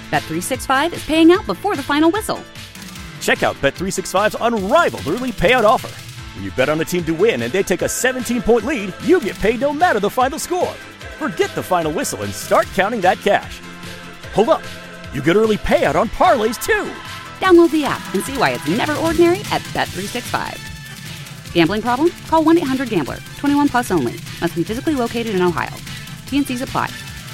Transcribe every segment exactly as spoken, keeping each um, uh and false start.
Bet three sixty-five is paying out before the final whistle. Check out Bet three sixty-five's unrivaled early payout offer. When you bet on a team to win and they take a seventeen-point lead, you get paid no matter the final score. Forget the final whistle and start counting that cash. Hold up. You get early payout on parlays, too. Download the app and see why it's never ordinary at Bet three sixty-five. Gambling problem? Call one eight hundred gambler. twenty-one plus only. Must be physically located in Ohio. T N Cs apply.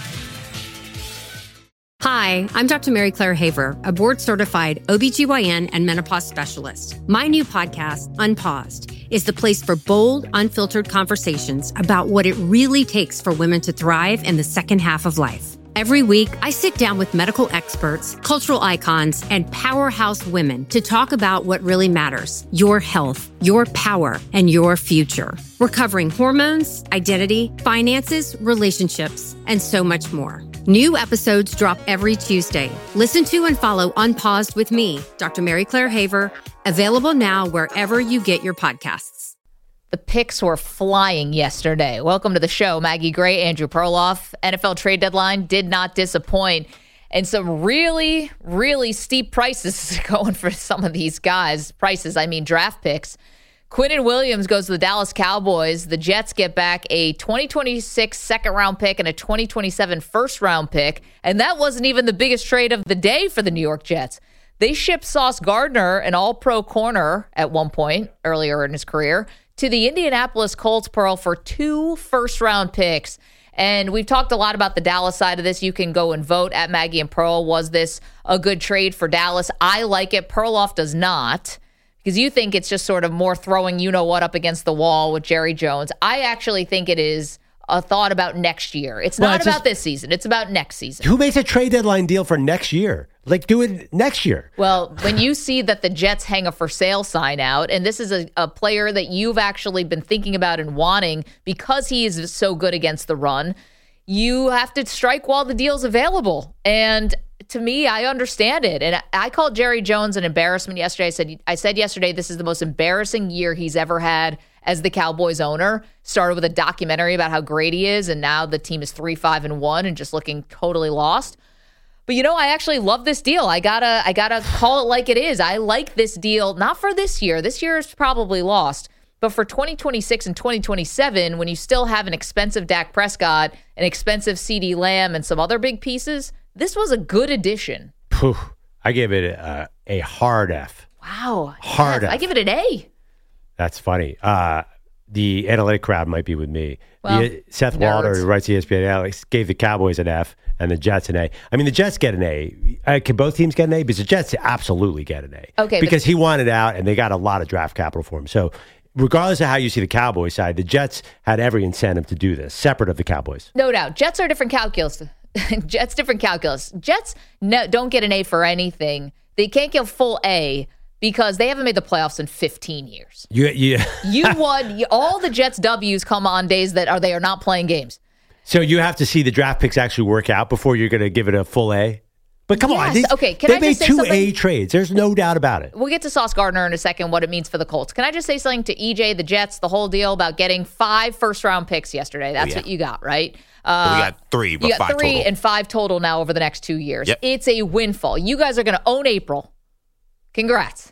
Hi, I'm Doctor Mary Claire Haver, a board-certified O B G Y N and menopause specialist. My new podcast, Unpaused, is the place for bold, unfiltered conversations about what it really takes for women to thrive in the second half of life. Every week, I sit down with medical experts, cultural icons, and powerhouse women to talk about what really matters: your health, your power, and your future. We're covering hormones, identity, finances, relationships, and so much more. New episodes drop every Tuesday. Listen to and follow Unpaused with me, Doctor Mary Claire Haver, available now wherever you get your podcasts. The picks were flying yesterday. Welcome to the show, Maggie Gray, Andrew Perloff. N F L trade deadline did not disappoint. And some really, really steep prices going for some of these guys. Prices, I mean draft picks. Quinnen Williams goes to the Dallas Cowboys. The Jets get back a twenty twenty-six second-round pick and a twenty twenty-seven first-round pick. And that wasn't even the biggest trade of the day for the New York Jets. They shipped Sauce Gardner, an all-pro corner at one point earlier in his career, to the Indianapolis Colts, Pearl, for two first-round picks. And we've talked a lot about the Dallas side of this. You can go and vote at Maggie and Pearl. Was this a good trade for Dallas? I like it. Perloff does not, because you think it's just sort of more throwing you-know-what up against the wall with Jerry Jones. I actually think it is a thought about next year. It's well, not it's about just, this season. It's about next season. Who makes a trade deadline deal for next year? Like, do it next year. Well, when you see that the Jets hang a for sale sign out, and this is a, a player that you've actually been thinking about and wanting because he is so good against the run, you have to strike while the deal's available. And to me, I understand it. And I called Jerry Jones an embarrassment yesterday. I said, I said yesterday, this is the most embarrassing year he's ever had as the Cowboys owner. Started with a documentary about how great he is, and now the team is three, five, and one, and just looking totally lost. But you know, I actually love this deal. I gotta, I gotta call it like it is. I like this deal, not for this year. This year is probably lost, but for twenty twenty-six and twenty twenty-seven, when you still have an expensive Dak Prescott, an expensive CeeDee Lamb, and some other big pieces, this was a good addition. Pooh, I give it a, a hard F. Wow, hard F. F. I give it an A. That's funny. Uh, the analytic crowd might be with me. Well, the, Seth nerds. Walter, who writes E S P N, Alex, gave the Cowboys an F and the Jets an A. I mean, the Jets get an A. Uh, can both teams get an A? Because the Jets absolutely get an A. Okay, because but- he wanted out, and they got a lot of draft capital for him. So regardless of how you see the Cowboys side, the Jets had every incentive to do this, separate of the Cowboys. No doubt. Jets are different calculus. Jets different calculus. Jets no, don't get an A for anything. They can't get a full A because they haven't made the playoffs in fifteen years. You, you, you won. You, all the Jets W's come on days that are they are not playing games. So you have to see the draft picks actually work out before you're going to give it a full A? But come yes. on. They, okay, can they I made just say two something? A trades. There's no doubt about it. We'll get to Sauce Gardner in a second, what it means for the Colts. Can I just say something to E J, the Jets, the whole deal about getting five first-round picks yesterday? That's oh, yeah. what you got, right? Uh, well, we got three, but you got five three total. and five total now over the next two years. Yep. It's a windfall. You guys are going to own April. Congrats.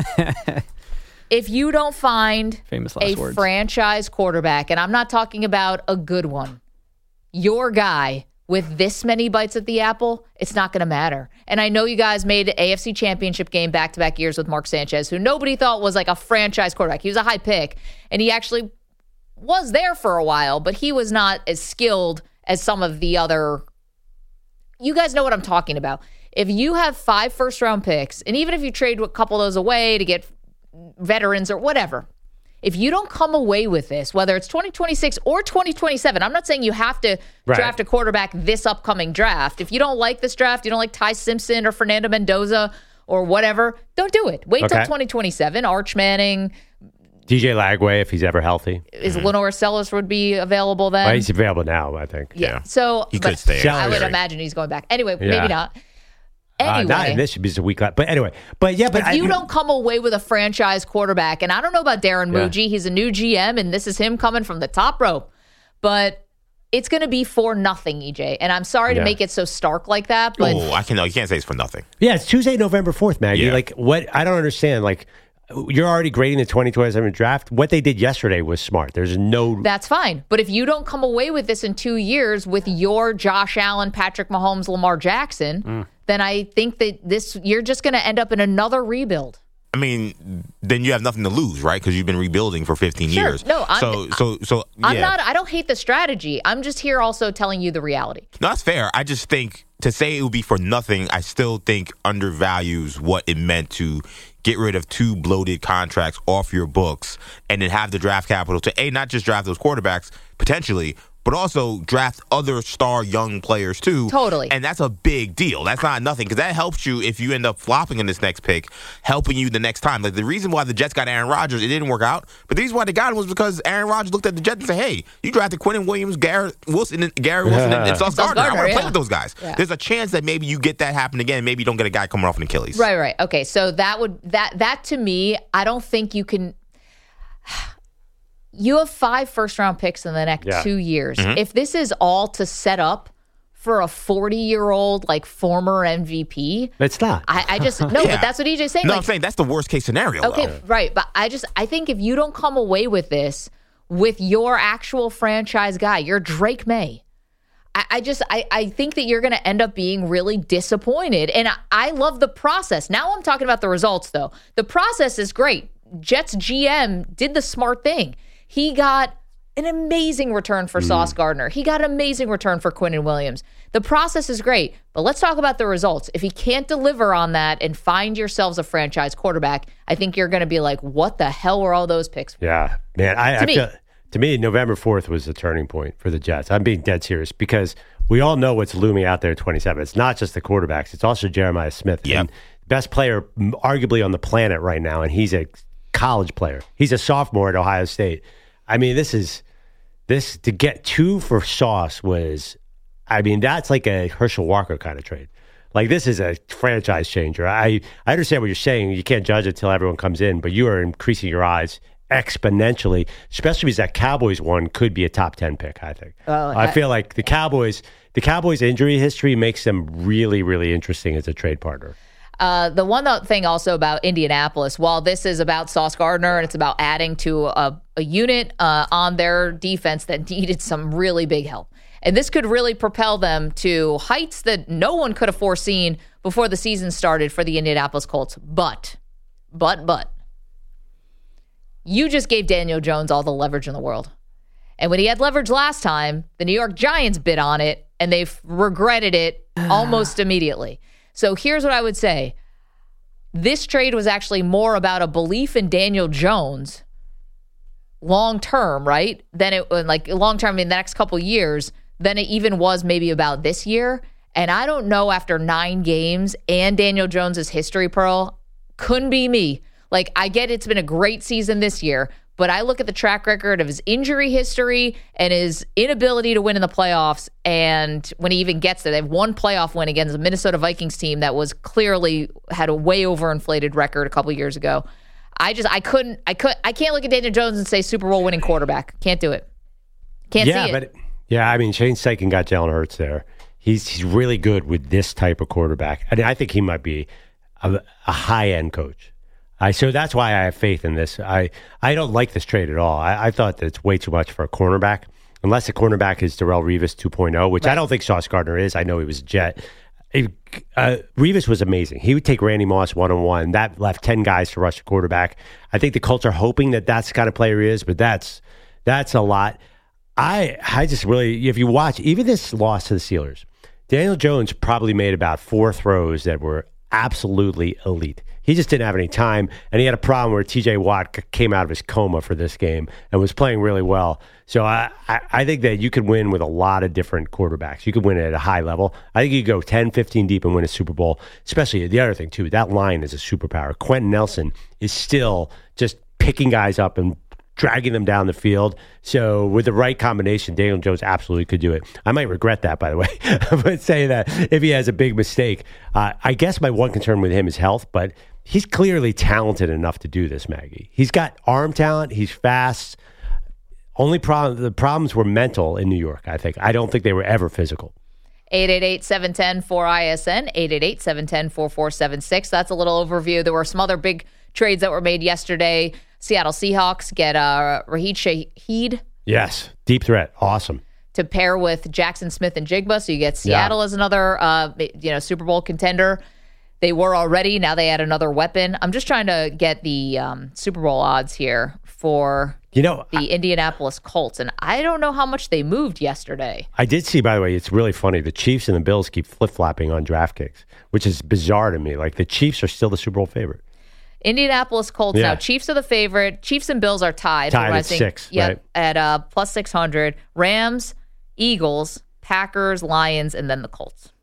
If you don't find Famous last a words. franchise quarterback, and I'm not talking about a good one, your guy with this many bites at the apple, it's not going to matter. And I know you guys made an A F C Championship game back-to-back years with Mark Sanchez, who nobody thought was like a franchise quarterback. He was a high pick, and he actually was there for a while, but he was not as skilled as some of the other. You guys know what I'm talking about. If you have five first-round picks, and even if you trade a couple of those away to get veterans or whatever, if you don't come away with this, whether it's twenty twenty-six or twenty twenty-seven, I'm not saying you have to right. draft a quarterback this upcoming draft. If you don't like this draft, you don't like Ty Simpson or Fernando Mendoza or whatever, don't do it. Wait okay. till twenty twenty-seven. Arch Manning, D J Lagway, if he's ever healthy. Is mm-hmm. Lenore Sellers would be available then? Well, he's available now, I think. Yeah. yeah. So he could stay. I would imagine he's going back. Anyway, yeah. maybe not. Anyway, uh, not in this should be just a week left. But anyway, but yeah, but if I, you don't come away with a franchise quarterback, and I don't know about Darren yeah. Muji, he's a new G M, and this is him coming from the top rope. But it's going to be for nothing, E J. And I'm sorry Yeah. to make it so stark like that, but Oh, I can no, you can't say it's for nothing. Yeah, it's Tuesday, November fourth, Maggie. Yeah. Like, what? I don't understand. Like, you're already grading the twenty twenty-seven draft. What they did yesterday was smart. There's no... that's fine. But if you don't come away with this in two years with your Josh Allen, Patrick Mahomes, Lamar Jackson, mm. then I think that this you're just going to end up in another rebuild. I mean, then you have nothing to lose, right? Because you've been rebuilding for fifteen Sure. years. No, I'm, so, so, so, yeah. I'm not. I don't hate the strategy. I'm just here also telling you the reality. No, that's fair. I just think to say it would be for nothing, I still think undervalues what it meant to get rid of two bloated contracts off your books and then have the draft capital to, A, not just draft those quarterbacks, potentially, but also draft other star young players too. Totally. And that's a big deal. That's not nothing because that helps you if you end up flopping in this next pick, helping you the next time. Like the reason why the Jets got Aaron Rodgers, it didn't work out. But the reason why they got him was because Aaron Rodgers looked at the Jets and said, hey, you drafted Quinnen Williams, Garrett Wilson, and Garrett Wilson, and, and Sauce Sauce Gardner. I Gardner, want to yeah. play with those guys. Yeah. There's a chance that maybe you get that happen again. Maybe you don't get a guy coming off an Achilles. Right, right. Okay, so that would that that to me, I don't think you can. You have five first-round picks in the next Yeah. two years. Mm-hmm. If this is all to set up for a forty-year-old, like, former M V P, It's not. I, I just, no, Yeah. but that's what E J's saying. No, like, I'm saying that's the worst case scenario. okay, though. right, but I just, I think if you don't come away with this with your actual franchise guy, you're Drake May. I, I just, I, I think that you're going to end up being really disappointed. And I, I love the process. Now I'm talking about the results, though. The process is great. Jets G M did the smart thing. He got an amazing return for Sauce Gardner. He got an amazing return for Quinnen Williams. The process is great, but let's talk about the results. If he can't deliver on that and find yourselves a franchise quarterback, I think you're going to be like, what the hell were all those picks for? Yeah, man. I, To I me. feel, to me, November fourth was the turning point for the Jets. I'm being dead serious because we all know what's looming out there at twenty-seven. It's not just the quarterbacks. It's also Jeremiah Smith. Yep. And best player m- arguably on the planet right now, and he's a college player. He's a sophomore at Ohio State. I mean, this is this to get two for Sauce was, I mean, that's like a Herschel Walker kind of trade. Like this is a franchise changer. I, I understand what you're saying. You can't judge it until everyone comes in, but you are increasing your odds exponentially, especially because that Cowboys one could be a top ten pick, I think. Oh, I I- feel like the Cowboys, the Cowboys injury history makes them really, really interesting as a trade partner. Uh, the one thing also about Indianapolis, while this is about Sauce Gardner and it's about adding to a, a unit uh, on their defense that needed some really big help. And this could really propel them to heights that no one could have foreseen before the season started for the Indianapolis Colts. But, but, but, you just gave Daniel Jones all the leverage in the world. And when he had leverage last time, the New York Giants bid on it, and they've regretted it almost immediately. So here's what I would say. This trade was actually more about a belief in Daniel Jones long term, right? Than it like long term in the next couple of years than it even was maybe about this year. And I don't know after nine games and Daniel Jones's history, Pearl, couldn't be me. Like, I get it's been a great season this year, but I look at the track record of his injury history and his inability to win in the playoffs. And when he even gets there, they have one playoff win against the Minnesota Vikings team that was clearly had a way overinflated record a couple years ago. I just, I couldn't, I could, I can't look at Daniel Jones and say Super Bowl winning quarterback. Can't do it. Can't yeah, see it. but yeah, I mean, Shane Steichen got Jalen Hurts there. He's he's really good with this type of quarterback, and I think he might be a, a high end coach. I so that's why I have faith in this. I, I don't like this trade at all. I, I thought that it's way too much for a cornerback, unless the cornerback is Darrelle Revis two point oh, which Right. I don't think Sauce Gardner is. I know he was a Jet. It, uh, Revis was amazing. He would take Randy Moss one on one. That left ten guys to rush the quarterback. I think the Colts are hoping that that's the kind of player he is, but that's that's a lot. I I just really, if you watch even this loss to the Steelers, Daniel Jones probably made about four throws that were absolutely elite. He just didn't have any time, and he had a problem where T J Watt c- came out of his coma for this game and was playing really well. So I, I, I think that you could win with a lot of different quarterbacks. You could win at a high level. I think you could go ten, fifteen deep and win a Super Bowl, especially the other thing, too. That line is a superpower. Quentin Nelson is still just picking guys up and dragging them down the field. So with the right combination, Daniel Jones absolutely could do it. I might regret that, by the way, but say that if he has a big mistake. Uh, I guess my one concern with him is health, but he's clearly talented enough to do this, Maggie. He's got arm talent. He's fast. Only problem, the problems were mental in New York, I think. I don't think they were ever physical. eight eight eight, seven one zero, four I S N, eight eight eight, seven one zero, four four seven six. That's a little overview. There were some other big trades that were made yesterday. Seattle Seahawks get uh, Raheed Shaheed. Yes, deep threat. Awesome. To pair with Jackson Smith and Jigba, so you get Seattle yeah. as another uh, you know, Super Bowl contender. They were already. Now they add another weapon. I'm just trying to get the um, Super Bowl odds here for you know the I, Indianapolis Colts, and I don't know how much they moved yesterday. I did see, by the way, it's really funny. The Chiefs and the Bills keep flip-flopping on DraftKings, which is bizarre to me. Like, the Chiefs are still the Super Bowl favorite. Indianapolis Colts yeah. now. Chiefs are the favorite. Chiefs and Bills are tied. Tied at six, yep, right? At uh, plus six hundred. Rams, Eagles, Packers, Lions, and then the Colts.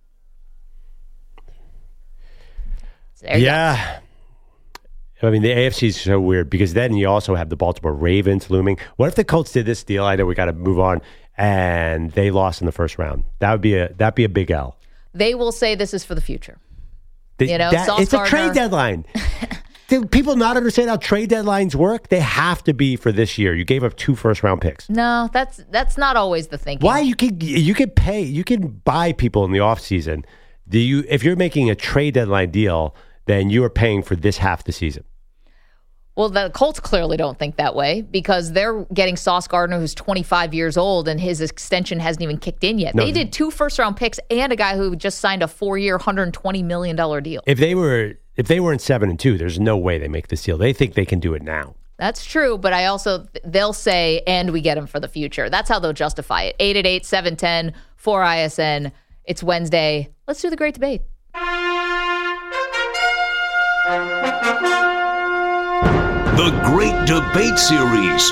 So there you yeah. Go. I mean, the A F C is so weird because then you also have the Baltimore Ravens looming. What if the Colts did this deal? I know we got to move on, and they lost in the first round. That would be a that'd be a big L. They will say this is for the future. The, you know, that, it's Gardner. A trade deadline. Do people not understand how trade deadlines work? They have to be for this year. You gave up two first round picks. No, that's that's not always the thinking. Why you can you can pay you can buy people in the offseason. Do you if you're making a trade deadline deal, then you are paying for this half the season. Well, the Colts clearly don't think that way because they're getting Sauce Gardner, who's twenty-five years old, and his extension hasn't even kicked in yet. No. They did two first-round picks and a guy who just signed a four-year, one hundred twenty million dollars deal. If they were if they were in seven and two, there's no way they make this deal. They think they can do it now. That's true, but I also they'll say, and we get him for the future. That's how they'll justify it. eight eight eight, seven one zero, four I S N. It's Wednesday. Let's do the great debate. The Great Debate Series.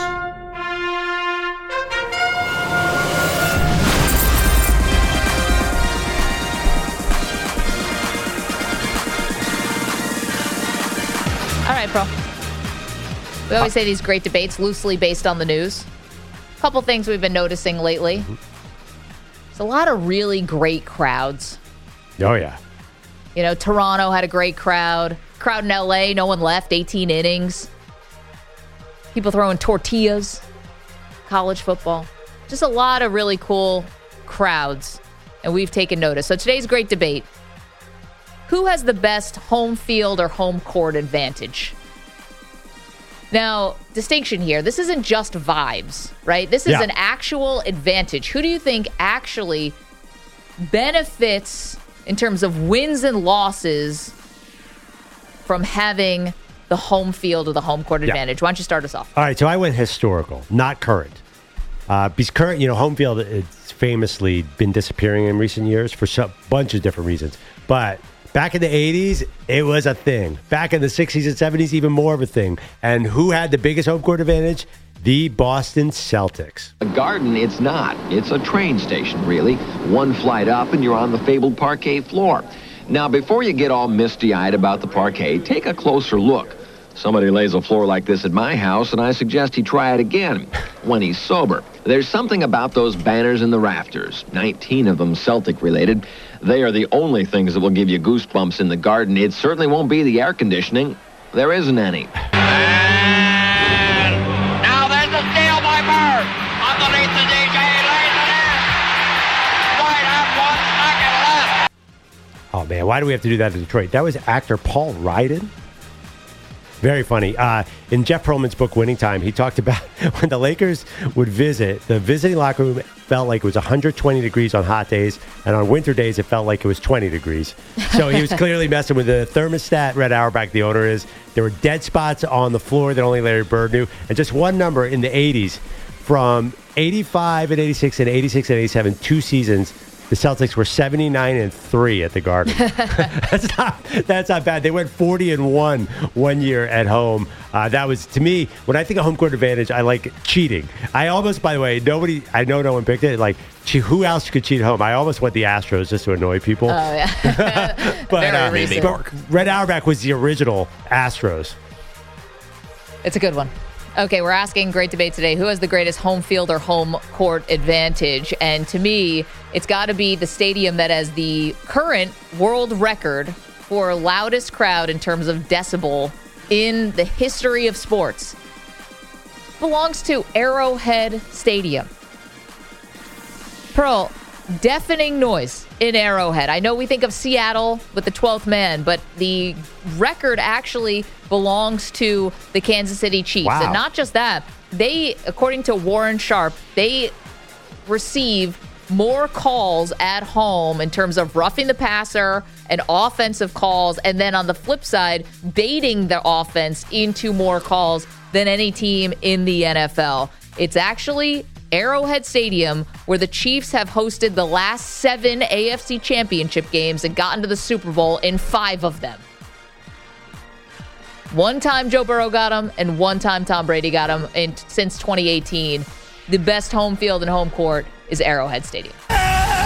All right, bro. We always say these great debates loosely based on the news. A couple things we've been noticing lately. There's a lot of really great crowds. Oh, yeah. You know, Toronto had a great crowd. Crowd in L A, no one left, eighteen innings. People throwing tortillas. College football. Just a lot of really cool crowds. And we've taken notice. So today's great debate. Who has the best home field or home court advantage? Now, distinction here. This isn't just vibes, right? This is yeah. an actual advantage. Who do you think actually benefits in terms of wins and losses from having the home field or the home court advantage? Yeah. Why don't you start us off? All right, so I went historical, not current. Uh, because current, you know, home field it's famously been disappearing in recent years for a bunch of different reasons. But back in the eighties, it was a thing. Back in the sixties and seventies, even more of a thing. And who had the biggest home court advantage? The Boston Celtics. A garden, it's not. It's a train station, really. One flight up and you're on the fabled parquet floor. Now, before you get all misty-eyed about the parquet, take a closer look. Somebody lays a floor like this at my house, and I suggest he try it again when he's sober. There's something about those banners in the rafters, nineteen of them Celtic-related. They are the only things that will give you goosebumps in the garden. It certainly won't be the air conditioning. There isn't any. And now there's a steal by Bird. Underneath the D J, lays it in. Right up one, stuck and left. Oh, man, why do we have to do that in Detroit? That was actor Paul Ryden. Very funny. Uh, in Jeff Pearlman's book, Winning Time, he talked about when the Lakers would visit, the visiting locker room felt like it was one hundred twenty degrees on hot days, and on winter days, it felt like it was twenty degrees. So he was clearly messing with the thermostat. Red Auerbach, the owner, is. There were dead spots on the floor that only Larry Bird knew. And just one number in the eighties, from eighty-five and eighty-six and eighty-six and eighty-seven, two seasons, the Celtics were seventy-nine and three at the Garden. that's not that's not bad. They went forty and one one year at home. Uh, that was, to me, when I think of home court advantage, I like cheating. I almost, by the way, nobody, I know no one picked it. Like, who else could cheat home? I almost went the Astros just to annoy people. Oh, yeah. but, uh, but Red Auerbach was the original Astros. It's a good one. Okay, we're asking great debate today. Who has the greatest home field or home court advantage? And to me, it's got to be the stadium that has the current world record for loudest crowd in terms of decibel in the history of sports. belongs to Arrowhead Stadium. Pearl, deafening noise in Arrowhead. I know we think of Seattle with the twelfth man, but the record actually belongs to the Kansas City Chiefs. Wow. And not just that, they, according to Warren Sharp, they receive more calls at home in terms of roughing the passer and offensive calls, and then on the flip side, baiting the offense into more calls than any team in the N F L. It's actually Arrowhead Stadium, where the Chiefs have hosted the last seven A F C championship games and gotten to the Super Bowl in five of them. One time Joe Burrow got them, and one time Tom Brady got them in, since twenty eighteen. The best home field and home court is Arrowhead Stadium. Woo!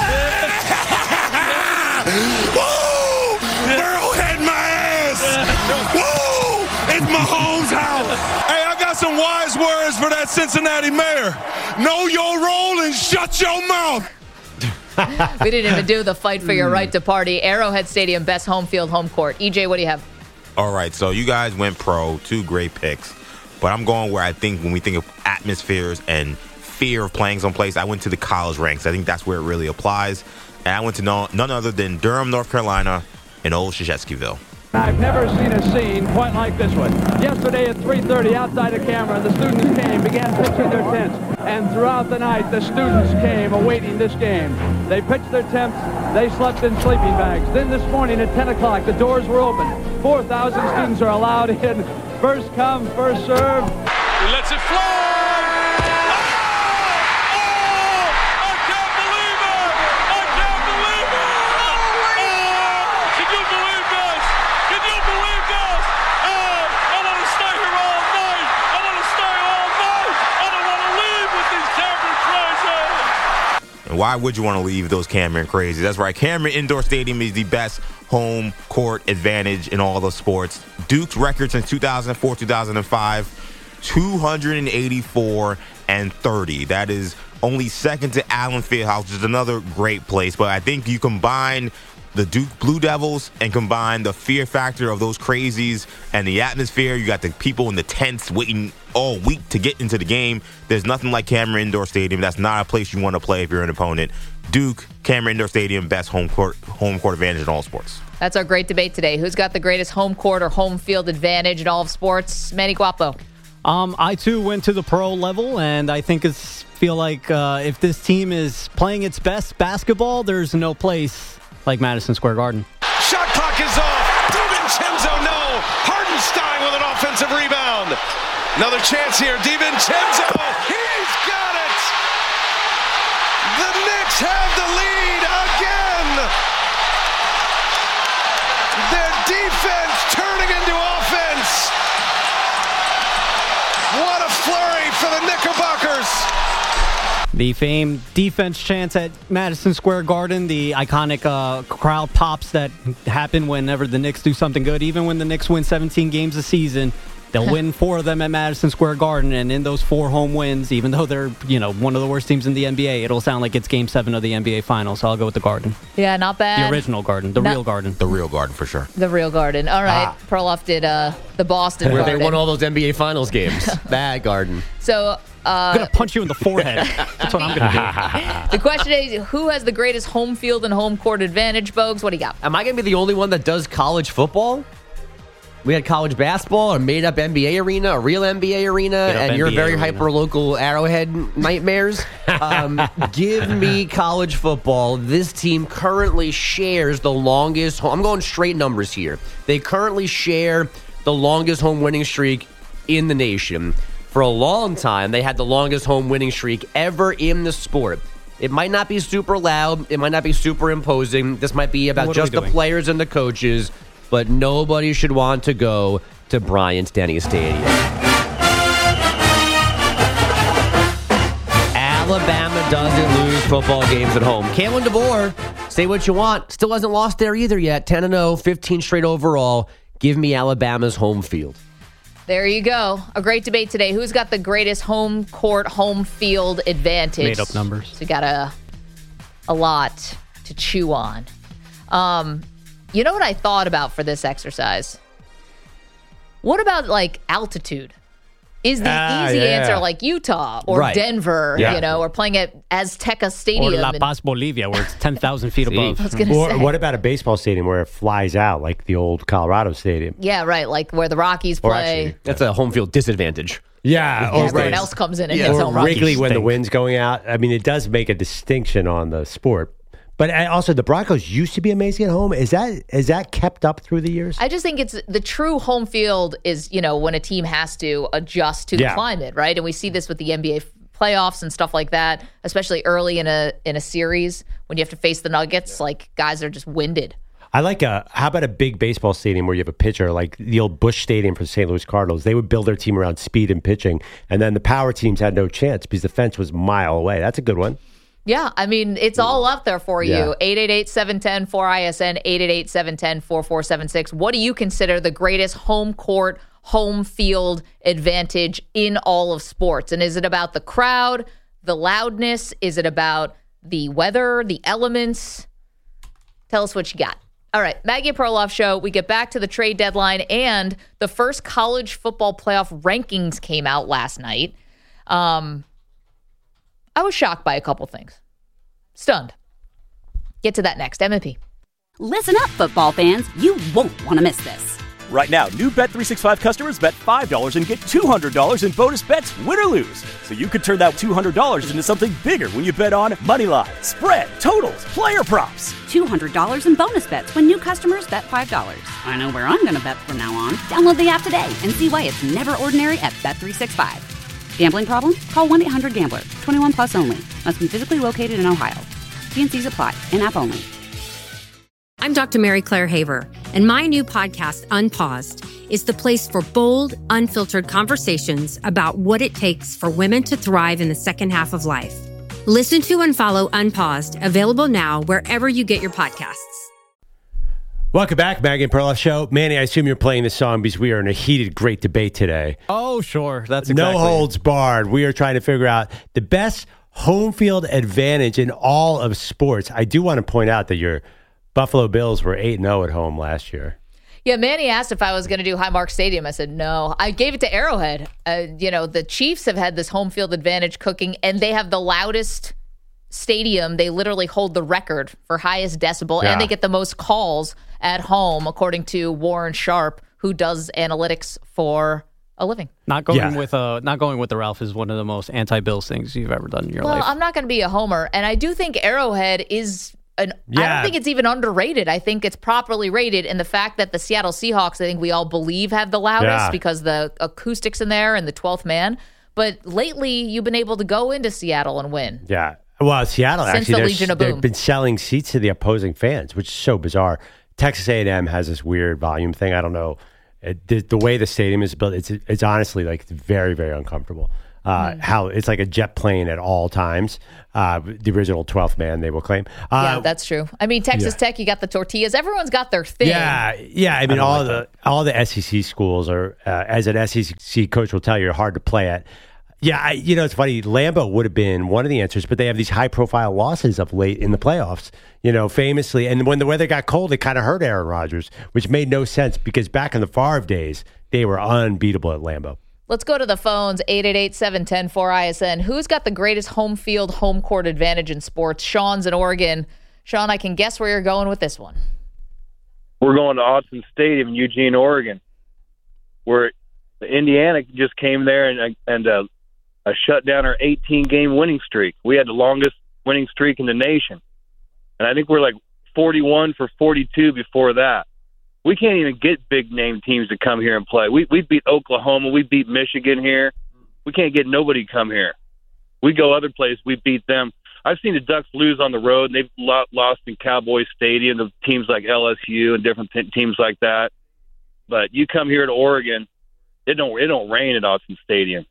Arrowhead my ass! Woo! It's Mahomes' house! Hey, I got some wise words for that Cincinnati mayor. Know your role and shut your mouth! We didn't even do the fight for your right to party. Arrowhead Stadium, best home field, home court. E J, what do you have? All right, so you guys went pro, two great picks. But I'm going where I think when we think of atmospheres and fear of playing someplace, I went to the college ranks. I think that's where it really applies. And I went to no, none other than Durham, North Carolina, and Old Shashetskyville. I've never seen a scene quite like this one. Yesterday at three thirty, outside the camera, the students came, began pitching their tents. And throughout the night, the students came awaiting this game. They pitched their tents. They slept in sleeping bags. Then this morning at ten o'clock, the doors were open. four thousand students are allowed in. First come, first serve. He lets it fly! Why would you want to leave those Cameron crazy? That's right. Cameron Indoor Stadium is the best home court advantage in all the sports. Duke's record since two thousand four, two thousand five, two hundred eighty-four and thirty. That is only second to Allen Fieldhouse, which is another great place. But I think you combine the Duke Blue Devils and combine the fear factor of those crazies and the atmosphere. You got the people in the tents waiting all week to get into the game. There's nothing like Cameron Indoor Stadium. That's not a place you want to play if you're an opponent. Duke, Cameron Indoor Stadium, best home court home court advantage in all sports. That's our great debate today. Who's got the greatest home court or home field advantage in all of sports? Manny Guapo. Um, I too went to the pro level, and I think it's feel like uh, if this team is playing its best basketball, there's no place like Madison Square Garden. Shot clock is off. DiVincenzo, no. Hartenstein with an offensive rebound. Another chance here. DiVincenzo. He's got it. The Knicks have the lead again. Their defense turning into offense. What a flurry for the Knickerbockers. The famed defense chants at Madison Square Garden, the iconic uh, crowd pops that happen whenever the Knicks do something good. Even when the Knicks win seventeen games a season, they'll win four of them at Madison Square Garden. And in those four home wins, even though they're, you know, one of the worst teams in the N B A, it'll sound like it's game seven of the N B A Finals. So I'll go with the Garden. Yeah, not bad. The original Garden. The Not- real Garden. The real Garden for sure. The real Garden. All right. Ah. Perloff did uh, the Boston Where Garden. they won all those N B A Finals games. That Garden. So uh, I'm going to punch you in the forehead. That's what I'm going to do. the question is, who has the greatest home field and home court advantage? Bogues, what do you got? Am I going to be the only one that does college football? We had college basketball, a made-up N B A arena, a real N B A arena, and you're N B A very arena. hyper-local Arrowhead nightmares. Um, give me college football. This team currently shares the longest home. I'm going straight numbers here. They currently share the longest home winning streak in the nation. For a long time, they had the longest home winning streak ever in the sport. It might not be super loud. It might not be super imposing. This might be about What are we just the doing? players and the coaches. But nobody should want to go to Bryant-Denny Stadium. Alabama doesn't lose football games at home. Kalen DeBoer, say what you want, still hasn't lost there either yet. ten and oh, fifteen straight overall. Give me Alabama's home field. There you go. A great debate today. Who's got the greatest home court, home field advantage? Made up numbers. So we got a, a lot to chew on. Um, you know what I thought about for this exercise? What about, like, altitude? is the Ah, easy yeah. answer like Utah or Right. Denver, Yeah. you know, or playing at Azteca Stadium. Or La and- Paz, Bolivia, where it's ten thousand feet above. I was gonna Or say. what about a baseball stadium where it flies out like the old Colorado Stadium? Yeah, right. Like where the Rockies Or play. actually- That's a home field disadvantage. Yeah, Yeah, or everyone right. else comes in and Yeah. hits Or home runs. Wrigley when the Stink. wind's going out. I mean, it does make a distinction on the sport. But uh, also, the Broncos used to be amazing at home. Is that is that kept up through the years? I just think it's the true home field is, you know, when a team has to adjust to Yeah. the climate, right? And we see this with the N B A playoffs and stuff like that, especially early in a in a series when you have to face the Nuggets. Like guys are just winded. I like a. How about a big baseball stadium where you have a pitcher, like the old Busch Stadium for the Saint Louis Cardinals? They would build their team around speed and pitching, and then the power teams had no chance because the fence was a mile away. That's a good one. Yeah, I mean, it's all up there for Yeah. you. eight eight eight, seven one zero, four I S N, eight eight eight, seven one zero, four four seven six. What do you consider the greatest home court, home field advantage in all of sports? And is it about the crowd, the loudness? Is it about the weather, the elements? Tell us what you got. All right, Maggie Perloff Show. We get back to the trade deadline, and the first college football playoff rankings came out last night. Um, I was shocked by a couple things. Stunned. Get to that next. M and P. Listen up, football fans. You won't want to miss this. Right now, new Bet three sixty-five customers bet five dollars and get two hundred dollars in bonus bets, win or lose. So you could turn that two hundred dollars into something bigger when you bet on money line, spread, totals, player props. two hundred dollars in bonus bets when new customers bet five dollars. I know where I'm going to bet from now on. Download the app today and see why it's never ordinary at Bet three sixty-five. Gambling problem? Call one eight hundred gambler. twenty-one plus only. Must be physically located in Ohio. T and C's apply. In-app only. I'm Doctor Mary Claire Haver, and my new podcast, Unpaused, is the place for bold, unfiltered conversations about what it takes for women to thrive in the second half of life. Listen to and follow Unpaused, available now wherever you get your podcasts. Welcome back, Maggie and Perloff Show. Manny, I assume you're playing this song because we are in a heated, great debate today. Oh, sure. That's exactly No holds barred. We are trying to figure out the best home field advantage in all of sports. I do want to point out that your Buffalo Bills were eight and oh at home last year. Yeah, Manny asked if I was going to do Highmark Stadium. I said no. I gave it to Arrowhead. Uh, you know, the Chiefs have had this home field advantage cooking, and they have the loudest stadium. They literally hold the record for highest decibel, Yeah. and they get the most calls at home, according to Warren Sharp, who does analytics for a living. Not going Yeah. with uh, not going with the Ralph is one of the most anti-Bills things you've ever done in your Well, life. I'm not going to be a homer, and I do think Arrowhead is an. I Yeah. don't think it's even underrated. I think it's properly rated, and the fact that the Seattle Seahawks, I think we all believe, have the loudest Yeah. because the acoustics in there and the twelfth man. But lately, you've been able to go into Seattle and win. Yeah. Well, Seattle, Since actually, the they're- Legion of they've Boom. been selling seats to the opposing fans, which is so bizarre. Texas A and M has this weird volume thing. I don't know. It, the, the way the stadium is built, it's it's honestly like very, very uncomfortable. Uh, Mm. How it's like a jet plane at all times. Uh, the original twelfth man, they will claim. Uh, Yeah, that's true. I mean, Texas yeah. Tech, you got the tortillas. Everyone's got their thing. Yeah, yeah. I mean, don't all like the all the S E C schools are, uh, as an S E C coach will tell you, are hard to play at. Yeah, I, you know, it's funny. Lambeau would have been one of the answers, but they have these high-profile losses of late in the playoffs. You know, famously, and when the weather got cold, it kind of hurt Aaron Rodgers, which made no sense because back in the Favre days, they were unbeatable at Lambeau. Let's go to the phones, eight eight eight, seven one zero, four I S N. Who's got the greatest home field, home court advantage in sports? Sean's in Oregon. Sean, I can guess where you're going with this one. We're going to Autzen Stadium in Eugene, Oregon, where Indiana just came there and and uh, uh, shut down our eighteen-game winning streak. We had the longest winning streak in the nation. And I think we're like forty-one for forty-two before that. We can't even get big-name teams to come here and play. We we beat Oklahoma. We beat Michigan here. We can't get nobody to come here. We go other places. We beat them. I've seen the Ducks lose on the road, and they've lo- lost in Cowboy Stadium to teams like L S U and different t- teams like that. But you come here to Oregon, it don't it don't rain at Autzen Stadium.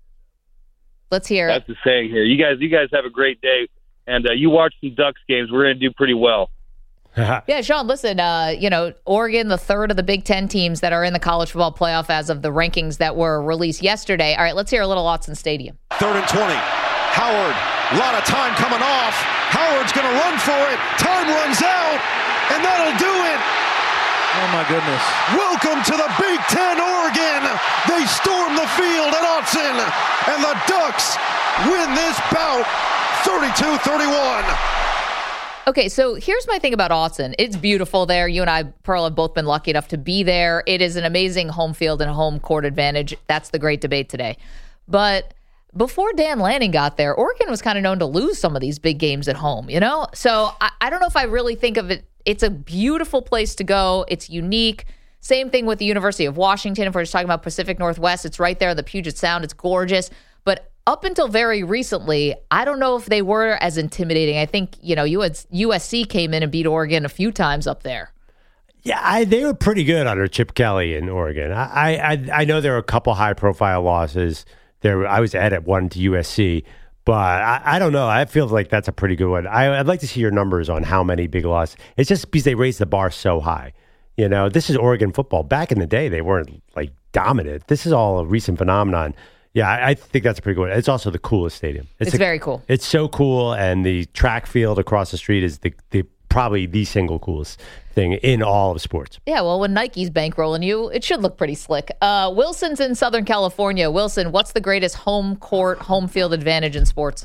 Let's hear That's it. the saying here. You guys, you guys have a great day, and uh, you watch some Ducks games. We're going to do pretty well. Yeah, Sean, listen, uh, you know, Oregon, the third of the Big Ten teams that are in the college football playoff as of the rankings that were released yesterday. All right, let's hear a little Autzen Stadium. Third and twenty. Howard, a lot of time coming off. Howard's going to run for it. Time runs out, and that'll do it. Oh, my goodness. Welcome to the Big Ten, Oregon. They storm the field at Autzen, and the Ducks win this bout thirty-two thirty-one. Okay, so here's my thing about Autzen. It's beautiful there. You and I, Pearl, have both been lucky enough to be there. It is an amazing home field and home court advantage. That's the great debate today. But before Dan Lanning got there, Oregon was kind of known to lose some of these big games at home, you know? So I, I don't know if I really think of it. It's a beautiful place to go. It's unique. Same thing with the University of Washington. If we're just talking about Pacific Northwest, it's right there in the Puget Sound. It's gorgeous. But up until very recently, I don't know if they were as intimidating. I think, you know, U S C came in and beat Oregon a few times up there. Yeah, I, they were pretty good under Chip Kelly in Oregon. I I, I know there were a couple high-profile losses. There, I was at it one to U S C, but I, I don't know. I feel like that's a pretty good one. I, I'd like to see your numbers on how many big losses. It's just because they raised the bar so high. You know, this is Oregon football. Back in the day, they weren't like dominant. This is all a recent phenomenon. Yeah, I, I think that's a pretty good one. It's also the coolest stadium. It's, It's a, very cool. It's so cool, and the track field across the street is the, the probably the single coolest thing in all of sports. Yeah, well, when Nike's bankrolling you, it should look pretty slick. Uh, Wilson's in Southern California. Wilson, what's the greatest home court, home field advantage in sports?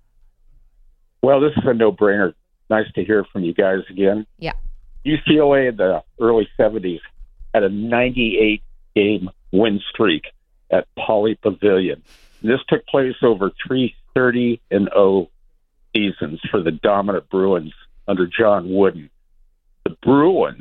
Well, this is a no-brainer. Nice to hear from you guys again. Yeah. U C L A in the early seventies had a ninety-eight game win streak at Pauley Pavilion. This took place over three thirty and oh seasons for the dominant Bruins under John Wooden. The Bruins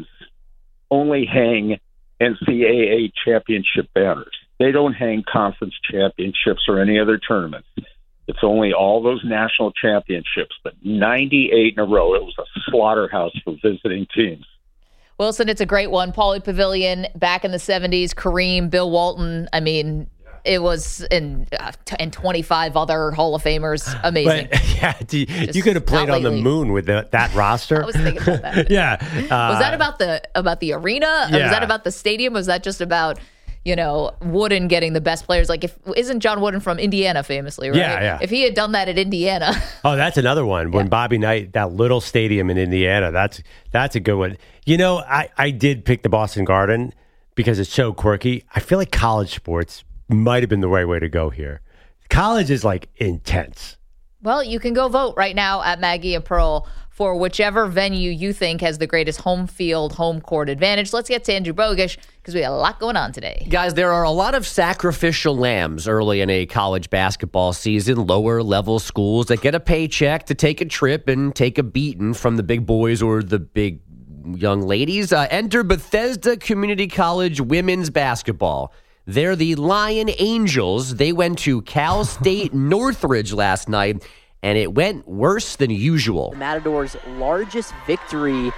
only hang N C double A championship banners. They don't hang conference championships or any other tournaments. It's only all those national championships, but ninety-eight in a row. It was a slaughterhouse for visiting teams. Wilson, it's a great one. Pauley Pavilion back in the seventies. Kareem, Bill Walton. I mean, it was in uh, t- and twenty-five other Hall of Famers. Amazing. But, yeah, you, you could have played on the moon with the, that roster. I was thinking about that. yeah. Uh, was that about the about the arena? Yeah. Was that about the stadium? Was that just about, you know, Wooden getting the best players? Like, if isn't John Wooden from Indiana famously, right? Yeah, yeah. If he had done that at Indiana. Oh, that's another one. When yeah. Bobby Knight, that little stadium in Indiana, that's that's a good one. You know, I, I did pick the Boston Garden because it's so quirky. I feel like college sports might have been the right way to go here. College is like intense. Well, you can go vote right now at Maggie and Pearl for whichever venue you think has the greatest home field, home court advantage. Let's get to Andrew Bogish because we got a lot going on today. Guys, there are a lot of sacrificial lambs early in a college basketball season, lower level schools that get a paycheck to take a trip and take a beating from the big boys or the big young ladies. Uh, enter Bethesda Community College women's basketball. They're the Lion Angels. They went to Cal State Northridge last night, and it went worse than usual. The Matadors' largest victory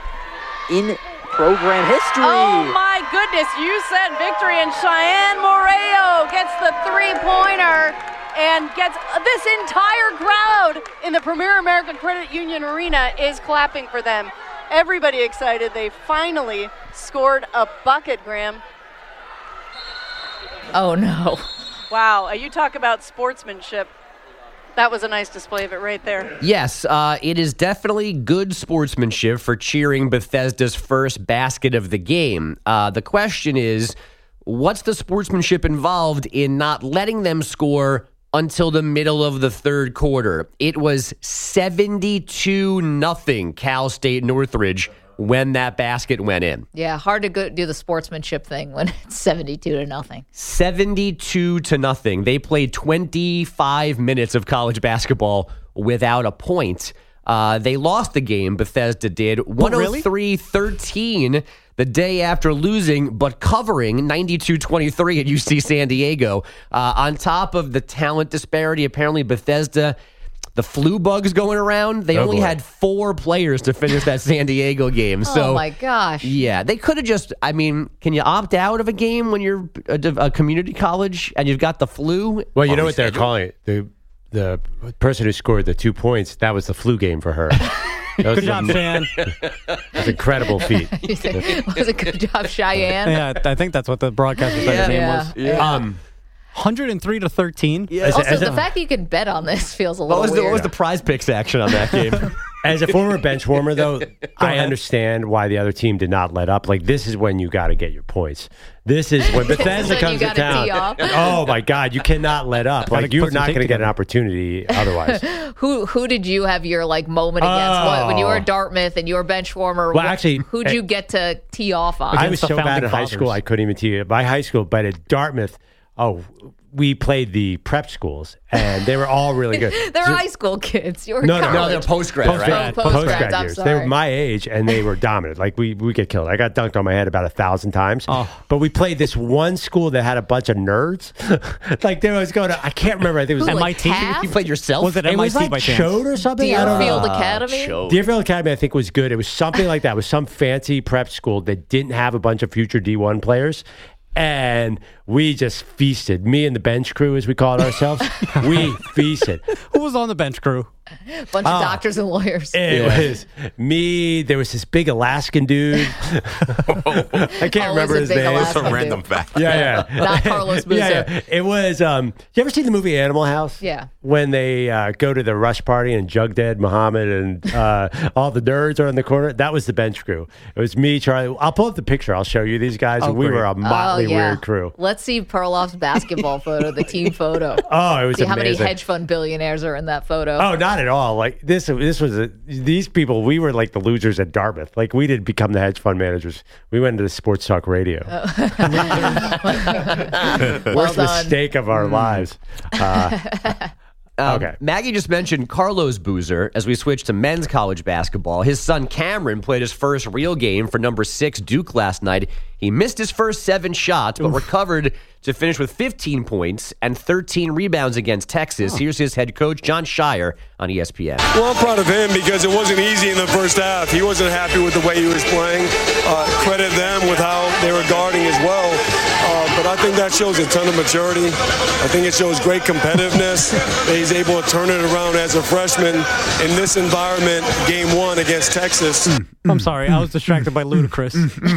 in program history. Oh, my goodness. You said victory, and Cheyenne Moreo gets the three-pointer and gets this entire crowd in the Premier American Credit Union Arena is clapping for them. Everybody excited. They finally scored a bucket, Graham. Oh, no. Wow. You talk about sportsmanship. That was a nice display of it right there. Yes, uh, it is definitely good sportsmanship for cheering Bethesda's first basket of the game. Uh, the question is, what's the sportsmanship involved in not letting them score until the middle of the third quarter? It was seventy-two nothing Cal State Northridge when that basket went in. Yeah, hard to go do the sportsmanship thing when it's seventy-two to nothing. seventy-two to nothing. They played twenty-five minutes of college basketball without a point. Uh, they lost the game, Bethesda did, one oh three thirteen the day after losing, but covering ninety-two twenty-three at U C San Diego. Uh, on top of the talent disparity, apparently Bethesda, the flu bugs going around, they oh only boy. had four players to finish that San Diego game. So, oh, my gosh. Yeah, they could have just, I mean, can you opt out of a game when you're a, a community college and you've got the flu? Well, you know what they're calling it? The, the person who scored the two points, that was the flu game for her. Good job, Shan. That's an incredible feat. Was it good job, Cheyenne? Yeah, I think that's what the broadcaster said yeah, his name yeah, was. Yeah. Um, one hundred three to thirteen. Yeah. Also, as, as the a, fact that you can bet on this feels a little what was weird. The, what was the prize picks action on that game? As a former bench warmer, though, I understand why the other team did not let up. Like, this is when you got to get your points. This is when Bethesda when comes to town. Oh, my God, you cannot let up. Like, you're not going to get an opportunity otherwise. who who did you have your, like, moment against? Oh. What, when you were at Dartmouth and you were bench warmer, Well, actually, who'd you get to tee off on? I was so bad in high school, I couldn't even tell you. My high school, but at Dartmouth, oh, we played the prep schools, and they were all really good. They're So- high school kids. You were No, no, college. no, they're post-grad, Post-grad, Oh, post-grad, post-grad I'm years. They sorry. were my age, and they were dominant. Like, we we get killed. I got dunked on my head about a thousand times. Oh. But we played this one school that had a bunch of nerds. Like, they always go to, I can't remember. I think it was Who, like M I T? Taft? You played yourself? Was it It M I T was like by chance? Chode or something? I don't know. Deerfield Academy? Deerfield Academy, I think, was good. It was something like that. It was some fancy prep school that didn't have a bunch of future D one players. And we just feasted. Me and the bench crew, as we called ourselves, we feasted. Who was on the bench crew? Bunch of Oh. doctors and lawyers. It was me. There was this big Alaskan dude. I can't Always remember a his big name. Alaskan Some random dude. fact. Yeah, yeah. Not Carlos Boozer. Yeah, yeah. It was. Um, you ever see the movie Animal House? Yeah. When they uh, go to the Rush Party and Jugdead, Muhammad, and uh, all the nerds are in the corner. That was the bench crew. It was me, Charlie. I'll pull up the picture. I'll show you these guys. Oh, and we great. were a motley, oh, yeah. weird crew. Let's see Perloff's basketball photo, the team photo. Oh, it was See how many amazing. hedge fund billionaires are in that photo. Oh, not at all. Like this, this was a, these people. We were like the losers at Dartmouth. Like we didn't become the hedge fund managers. We went into the sports talk radio. Well Worst done. mistake of our lives. Uh, Um, Okay. Maggie just mentioned Carlos Boozer as we switch to men's college basketball. His son Cameron played his first real game for number six Duke last night. He missed his first seven shots, but recovered to finish with fifteen points and thirteen rebounds against Texas. Here's his head coach, John Shire, on E S P N. Well, I'm proud of him because it wasn't easy in the first half. He wasn't happy with the way he was playing. Uh, credit them with how they were guarding as well. Uh, but I think that shows a ton of maturity. I think it shows great competitiveness that he's able to turn it around as a freshman in this environment, game one against Texas. I'm sorry, I was distracted by Ludacris.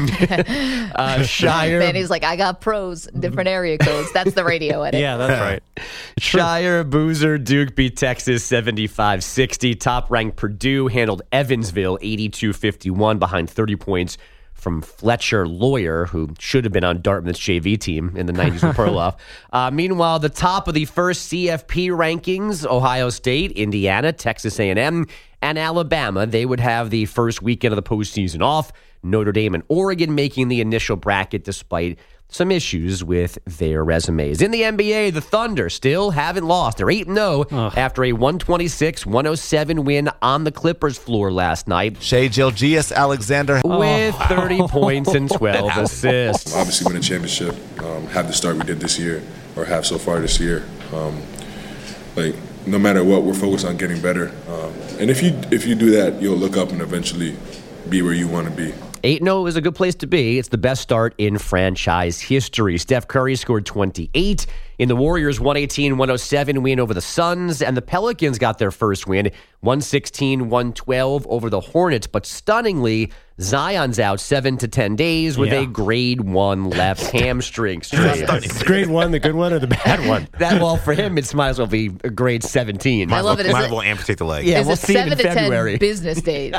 Uh, Shire. Man, he's like, I got pros, different area codes. That's the radio edit. Yeah, that's right. Shire, Boozer, Duke beat Texas seventy-five sixty. Top-ranked Purdue handled Evansville eighty-two fifty-one behind thirty points from Fletcher Lawyer, who should have been on Dartmouth's J V team in the nineties with Perloff. Uh, meanwhile, the top of the first C F P rankings, Ohio State, Indiana, Texas A and M, and Alabama, they would have the first weekend of the postseason off. Notre Dame and Oregon making the initial bracket despite some issues with their resumes. In the N B A, the Thunder still haven't lost. They're eight and oh after a one twenty-six one oh seven win on the Clippers floor last night. Shai Gilgeous-Alexander With thirty points and twelve assists. Obviously, win a championship, um, have the start we did this year, or have so far this year. Um, like, no matter what, we're focused on getting better. Um, and if you if you do that, you'll look up and eventually be where you want to be. eight and oh is a good place to be. It's the best start in franchise history. Steph Curry scored twenty-eight in the Warriors' one eighteen one oh seven win over the Suns, and the Pelicans got their first win, one sixteen one twelve over the Hornets. But stunningly, Zion's out seven to ten days with Yeah. a grade one left hamstring strain. It's grade one, the good one or the bad one? That, well, for him, it might as well be a grade seventeen. I love it. Is Might it- as well amputate the leg. Yeah, Is we'll it see him seven in to February. ten business days?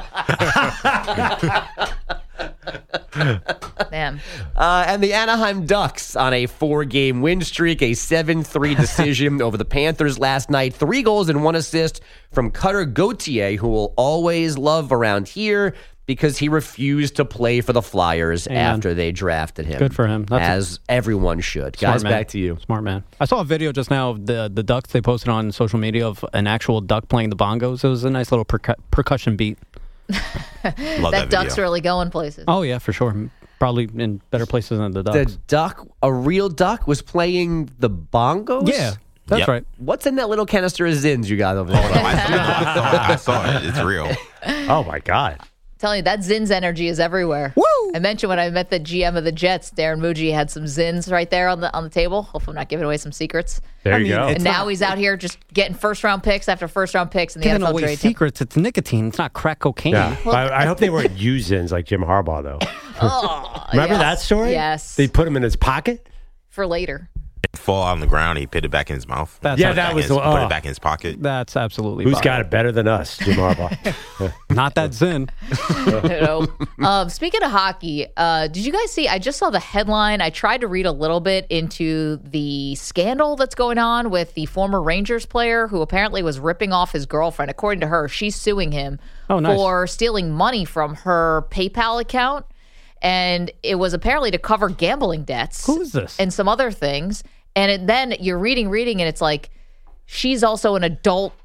Damn. Uh, and the Anaheim Ducks on a four-game win streak, a seven three decision over the Panthers last night. Three goals and one assist from Cutter Gauthier, who will always love around here because he refused to play for the Flyers Amen. after they drafted him. Good for him. That's a- as everyone should. Smart Guys, man. back to you. Smart man. I saw a video just now of the the ducks they posted on social media of an actual duck playing the bongos. It was a nice little percu- percussion beat. Love that that duck's video. really going places. Oh yeah, for sure. Probably in better places than the ducks. The duck, a real duck, was playing the bongos? Yeah, that's Yep. right. What's in that little canister of Zins you got over there? I saw it. It's real. Oh my God. Telling you, that Zins energy is everywhere. Woo! I mentioned when I met the G M of the Jets, Darren Muji, had some Zins right there on the on the table. Hopefully I'm not giving away some secrets. There you go. And now he's out here just getting first round picks after first round picks in the Giving N F L away trade. team. secrets. It's nicotine. It's not crack cocaine. Yeah. I, I hope they weren't usins like Jim Harbaugh, though. Oh, Remember yes. that story? Yes. They put him in his pocket? For later. fall on the ground. He put it back in his mouth. That's yeah, not- that was his, the, put oh, it back in his pocket. That's absolutely who's vile. got it better than us, Jim Harbaugh? Not that Zin. You know? um, speaking of hockey, uh, did you guys see? I just saw the headline. I tried to read a little bit into the scandal that's going on with the former Rangers player who apparently was ripping off his girlfriend. According to her, she's suing him Oh, nice. for stealing money from her PayPal account. And it was apparently to cover gambling debts. Who is this? And some other things. And it, then you're reading, reading, and it's like, she's also an adult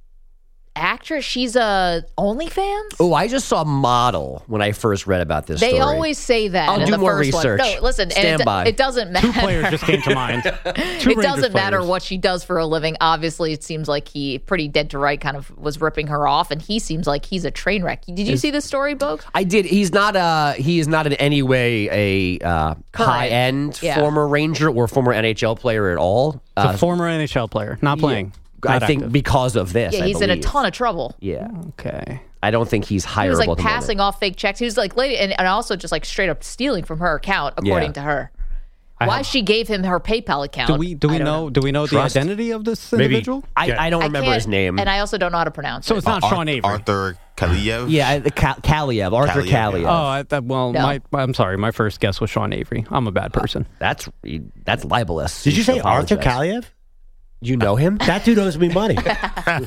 actress. She's a OnlyFans. Oh, I just saw model when I first read about this They story. always say that. I'll in do the more first research. One. No, listen, Stand and it, by. it doesn't matter. Two players just came to mind. Two it Rangers doesn't matter players. what she does for a living. Obviously, it seems like he pretty dead to right kind of was ripping her off, and he seems like he's a train wreck. Did you Is- see this story, Bogues? I did. He's not. Uh, he is not in any way a uh, high end Yeah. former Ranger or former N H L player at all. It's Uh, a former N H L player, not playing. I Not think active. because of this. Yeah, I he's in a believe. ton of trouble. Yeah. Okay. I don't think he's hireable. He was at like the passing moment. off fake checks. He was like, lady, and, and also just like straight up stealing from her account, according Yeah. to her. I Why have- she gave him her PayPal account? Do we do we I don't know, Do we know Trust? the identity of this Maybe- individual? I, I don't I remember can't- his name. and I also don't know how to pronounce So it. it's not Ar- Sean Avery. Arthur Kaliev. yeah, I- Ka- Kaliev, Arthur Kaliev, Kaliev. yeah. Oh, I, that, well, No. my, I'm sorry. My first guess was Sean Avery. I'm a bad person. That's that's libelous. Did you say Arthur apologize. Kaliev? You know him? That dude owes me money. Get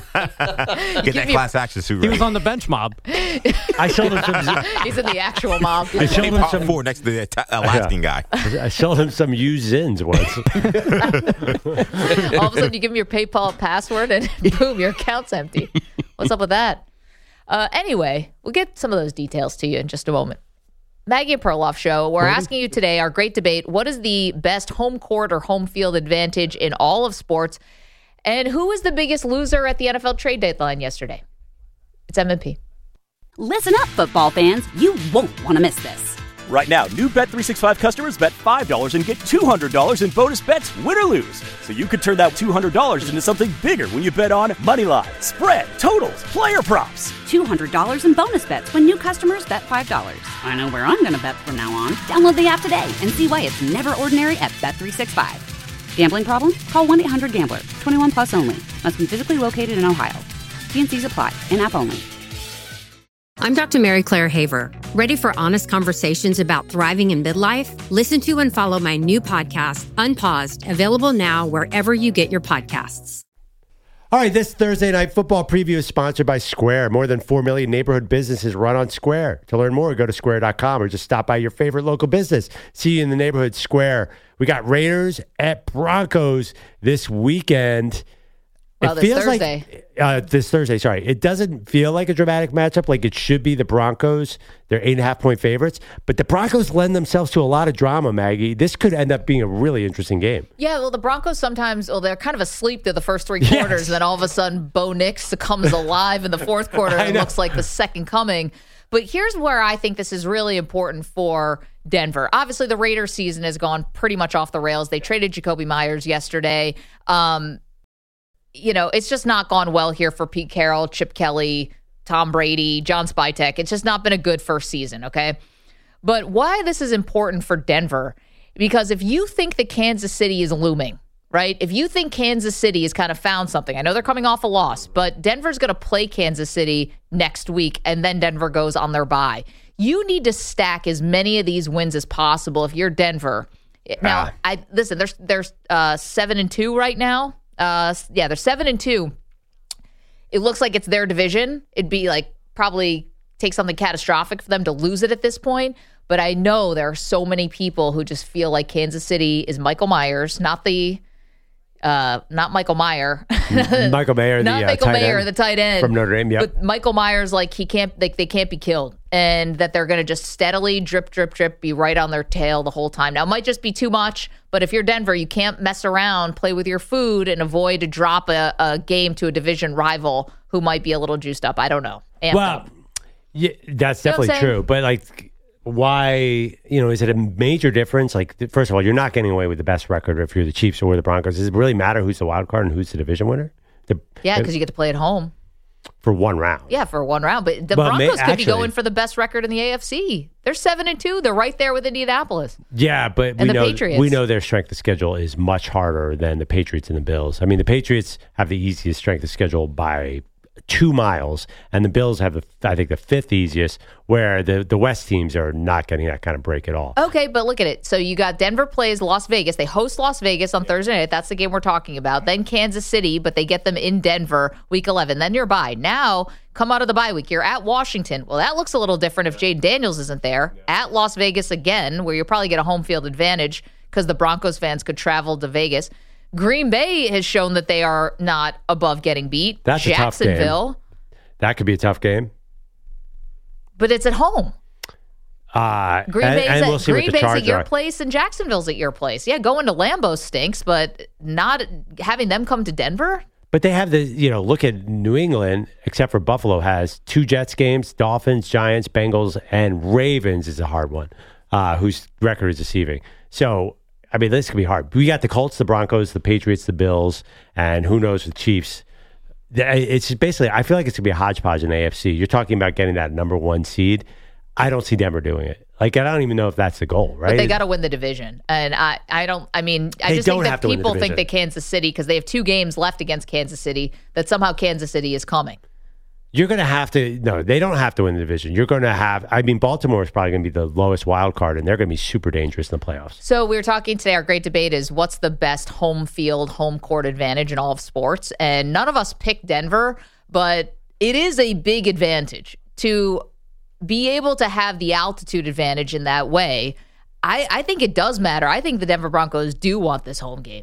that Give me- class action suit He right. was on the bench mob. I sold him some. He's in the actual mob. I sold him Pop some. four next to the Ita- Alaskan guy. I sold him some used Zins once. All of a sudden, you give him your PayPal password, and boom, your account's empty. What's up with that? Uh, anyway, we'll get some of those details to you in just a moment. Maggie and Perloff Show. We're asking you today, our great debate, what is the best home court or home field advantage in all of sports? And who was the biggest loser at the N F L trade deadline yesterday? It's M and P. Listen up, football fans. You won't want to miss this. Right now, new Bet three sixty-five customers bet five dollars and get two hundred dollars in bonus bets, win or lose. So you could turn that two hundred dollars into something bigger when you bet on money line, spread, totals, player props. two hundred dollars in bonus bets when new customers bet five dollars. I know where I'm going to bet from now on. Download the app today and see why it's never ordinary at Bet three sixty-five. Gambling problem? Call one eight hundred gambler. twenty-one plus only. Must be physically located in Ohio. T and C's apply. In-app only. I'm Doctor Mary Claire Haver. Ready for honest conversations about thriving in midlife? Listen to and follow my new podcast, Unpaused, available now wherever you get your podcasts. All right, this Thursday night football preview is sponsored by Square. More than four million neighborhood businesses run on Square. To learn more, go to square dot com or just stop by your favorite local business. See you in the neighborhood Square. We got Raiders at Broncos this weekend. Well, it this feels Thursday. like uh, this Thursday. Sorry, it doesn't feel like a dramatic matchup. Like it should be the Broncos. They're eight and a half point favorites, but the Broncos lend themselves to a lot of drama. Maggie, this could end up being a really interesting game. Yeah, well, the Broncos sometimes, well, they're kind of asleep through the first three quarters, Yes. and then all of a sudden, Bo Nix comes alive in the fourth quarter I and know. looks like the second coming. But here's where I think this is really important for Denver. Obviously, the Raiders season has gone pretty much off the rails. They traded Jacoby Myers yesterday. Um, you know, it's just not gone well here for Pete Carroll, Chip Kelly, Tom Brady, John Spytek. It's just not been a good first season, okay? But why this is important for Denver, because if you think that Kansas City is looming, right? If you think Kansas City has kind of found something, I know they're coming off a loss, but Denver's going to play Kansas City next week, and then Denver goes on their bye. You need to stack as many of these wins as possible if you're Denver. Now, Ah. I listen. There's there's uh, seven and two right now. Uh, yeah, they're seven and two. It looks like it's their division. It'd be like probably take something catastrophic for them to lose it at this point. But I know there are so many people who just feel like Kansas City is Michael Myers, not the, uh, not Michael Meyer, Michael Mayer, not the uh, Michael tight Mayer, end the tight end from Notre Dame. Yep. But Michael Myers, like he can't, like they can't be killed, and that they're going to just steadily drip, drip, drip, be right on their tail the whole time. Now, it might just be too much, but if you're Denver, you can't mess around, play with your food, and avoid to drop a, a game to a division rival who might be a little juiced up. I don't know. Amped Well, up. yeah, that's You know what I'm definitely saying? true. But like, why? You know, is it a major difference? Like, th- first of all, you're not getting away with the best record if you're the Chiefs or the Broncos. Does it really matter who's the wild card and who's the division winner? The, Yeah, because you get to play at home. for one round. Yeah, for one round. But the But may- Broncos could actually- be going for the best record in the A F C. They're seven and two. They're right there with Indianapolis. Yeah, but And we the know Patriots. we know their strength of schedule is much harder than the Patriots and the Bills. I mean, the Patriots have the easiest strength of schedule by two miles, and the Bills have, the, I think, the fifth easiest, where the, the West teams are not getting that kind of break at all. Okay, but look at it. So you got Denver plays Las Vegas. They host Las Vegas on Thursday night. That's the game we're talking about. Then Kansas City, but they get them in Denver week eleven. Then you're bye. Now, come out of the bye week. You're at Washington. Well, that looks a little different if Jaden Daniels isn't there. At Las Vegas again, where you'll probably get a home field advantage because the Broncos fans could travel to Vegas. Green Bay has shown that they are not above getting beat. That's a tough game. Jacksonville, That could be a tough game. but it's at home. Uh, Green and, Bay's, and at, we'll see Green what the Bay's charge at your are. place and Jacksonville's at your place. Yeah, going to Lambeau stinks, but not having them come to Denver? But they have the, you know, look at New England, except for Buffalo, has two Jets games, Dolphins, Giants, Bengals, and Ravens is a hard one, uh, whose record is deceiving. So, I mean, this could be hard. We got the Colts, the Broncos, the Patriots, the Bills, and who knows the Chiefs. It's basically, I feel like it's going to be a hodgepodge in the A F C. You're talking about getting that number one seed. I don't see Denver doing it. Like, I don't even know if that's the goal, right? But they got to win the division. And I, I don't, I mean, I They just don't think have that to win the people think division. that Kansas City, because they have two games left against Kansas City, that somehow Kansas City is coming. You're going to have to, no, they don't have to win the division. You're going to have, I mean, Baltimore is probably going to be the lowest wild card, and they're going to be super dangerous in the playoffs. So we were talking today, our great debate is what's the best home field, home court advantage in all of sports? And none of us picked Denver, but it is a big advantage to be able to have the altitude advantage in that way. I, I think it does matter. I think the Denver Broncos do want this home game.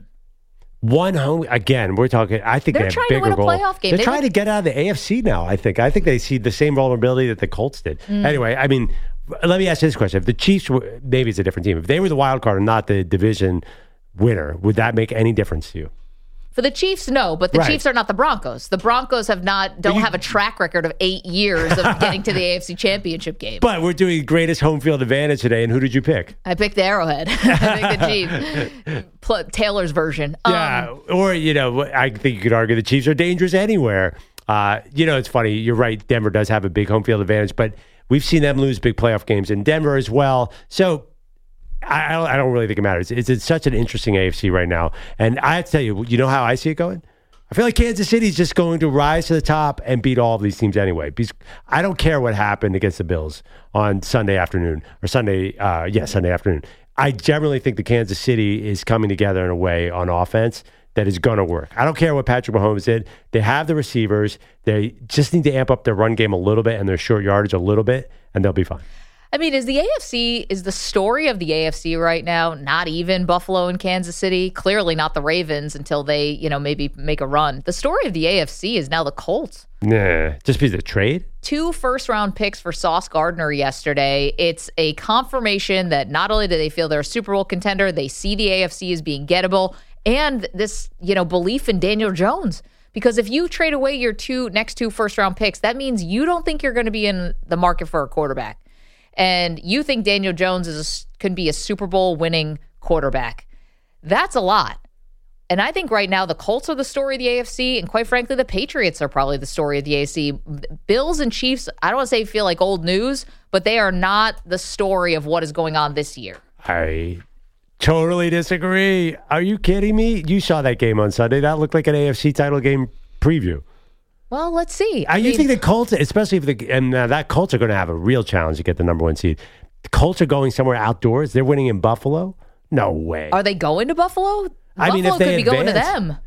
One home, again, we're talking, I think They're they have trying to bigger win a goal. playoff game. They're They trying look- to get out of the A F C now, I think. I think they see the same vulnerability that the Colts did. Mm. Anyway, I mean, let me ask you this question. If the Chiefs were, maybe it's a different team. If they were the wild card and not the division winner, would that make any difference to you? For the Chiefs, no, but the Right. Chiefs are not the Broncos. The Broncos have not don't have a track record of eight years of getting to the A F C Championship game. But we're doing greatest home field advantage today, and who did you pick? I picked the Arrowhead. I picked the Chiefs. Pl- Taylor's version. Yeah, Um, or, you know, I think you could argue the Chiefs are dangerous anywhere. Uh, you know, it's funny. You're right. Denver does have a big home field advantage, but we've seen them lose big playoff games in Denver as well. So I, I don't, I don't really think it matters. It's, it's such an interesting A F C right now. And I have to tell you, you know how I see it going? I feel like Kansas City is just going to rise to the top and beat all of these teams anyway. Because I don't care what happened against the Bills on Sunday afternoon or Sunday, uh, yeah, Sunday afternoon. I generally think the Kansas City is coming together in a way on offense that is going to work. I don't care what Patrick Mahomes did. They have the receivers. They just need to amp up their run game a little bit and their short yardage a little bit, and they'll be fine. I mean, is the A F C, is the story of the A F C right now not even Buffalo and Kansas City? Clearly not the Ravens until they, you know, maybe make a run. The story of the A F C is now the Colts. Nah, just because of trade? Two first-round picks for Sauce Gardner yesterday. It's a confirmation that not only do they feel they're a Super Bowl contender, they see the A F C as being gettable, and this, you know, belief in Daniel Jones. Because if you trade away your two next two first-round picks, that means you don't think you're going to be in the market for a quarterback. And you think Daniel Jones is a, could be a Super Bowl winning quarterback. That's a lot. And I think right now the Colts are the story of the A F C, and quite frankly, the Patriots are probably the story of the A F C. Bills and Chiefs, I don't want to say feel like old news, but they are not the story of what is going on this year. I totally disagree. Are you kidding me? You saw that game on Sunday. That looked like an A F C title game preview. Well, let's see. I you think the Colts, especially if the and uh, that Colts are going to have a real challenge to get the number one seed. The Colts are going somewhere outdoors. They're winning in Buffalo. No way. Are they going to Buffalo? I Buffalo mean, if they could be going to advance- them.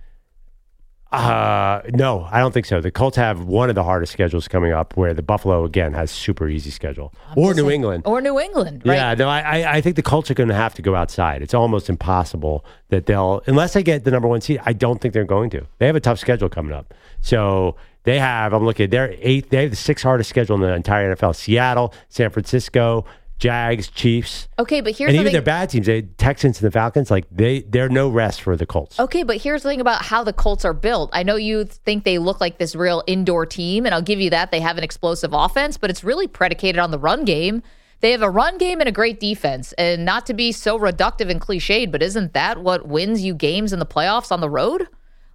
Uh, no, I don't think so. The Colts have one of the hardest schedules coming up, where the Buffalo again has super easy schedule, or New England. Or New England, right? Yeah, no, I, I- I think the Colts are going to have to go outside. It's almost impossible that they'll, unless they get the number one seed. I don't think they're going to. They have a tough schedule coming up. So they have, I'm looking, they're eight. They have the sixth hardest schedule in the entire N F L: Seattle, San Francisco, Jags, Chiefs. Okay, but here's and the even thing. their bad teams, they, Texans and the Falcons, like they, they're no rest for the Colts. Okay, but here's the thing about how the Colts are built. I know you think they look like this real indoor team, and I'll give you that. They have an explosive offense, but it's really predicated on the run game. They have a run game and a great defense. And not to be so reductive and cliched, but isn't that what wins you games in the playoffs on the road?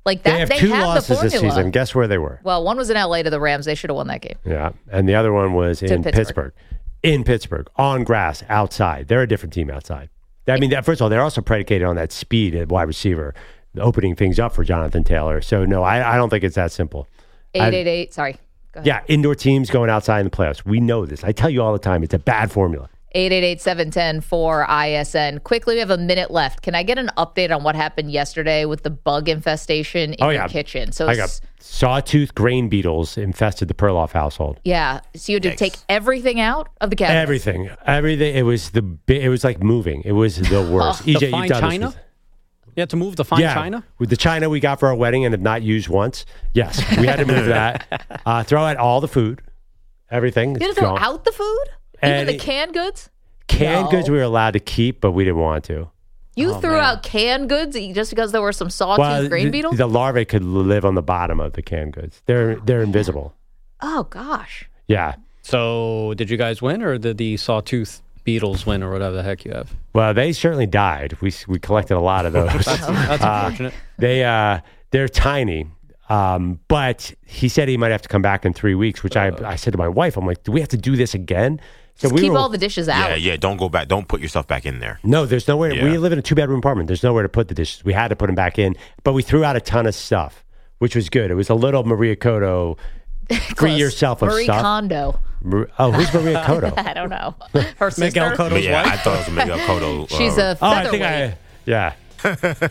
Like that, They have they two have losses the this formula. season. Guess where they were? Well, one was in L A to the Rams. They should have won that game. Yeah, and the other one was in Pittsburgh. Pittsburgh. In Pittsburgh, on grass, outside. They're a different team outside. I mean, first of all, they're also predicated on that speed at wide receiver, opening things up for Jonathan Taylor. So, no, I, I don't think it's that simple. eight eight eight, sorry. Go ahead. Yeah, indoor teams going outside in the playoffs. We know this. I tell you all the time, it's a bad formula. eight eight eight, seven one zero, four I S N. Quickly, we have a minute left. Can I get an update on what happened yesterday with the bug infestation in oh, your yeah. kitchen? So, I got sawtooth grain beetles infested the Perloff household. yeah, so you had to Yikes. take everything out of the cabinet. Everything, everything. It was the. bi- It was like moving. It was the worst. The E J, fine you've done china? this. With, You had to move the fine yeah, china? with the china we got for our wedding and have not used once. Yes, we had to move that. Uh, throw out all the food, everything. You had to It's throw gone. out the food? Even And the it- canned goods? Canned No. goods we were allowed to keep, but we didn't want to. You Oh, threw man. out canned goods just because there were some sawtooth grain the, beetles? the larvae could live on the bottom of the canned goods. They're they're invisible. Oh, gosh. Yeah. So did you guys win, or did the sawtooth beetles win, or whatever the heck you have? Well, they certainly died. We we collected a lot of those. That's, that's Uh, unfortunate. They uh they're tiny. Um, but he said he might have to come back in three weeks, which I I said to my wife, I'm like, do we have to do this again? So Just we keep were, all the dishes out. Yeah, yeah. Don't go back. Don't put yourself back in there. No, there's nowhere. Yeah. We live in a two bedroom apartment. There's nowhere to put the dishes. We had to put them back in, but we threw out a ton of stuff, which was good. It was a little Maria Cotto, free Close. yourself of Marie stuff. Kondo. Mar- oh, who's Maria Cotto? I don't know. Her sister. Miguel Cotto's But yeah, wife? I thought it was Miguel Cotto. She's uh, a Oh, I think featherweight. I yeah. I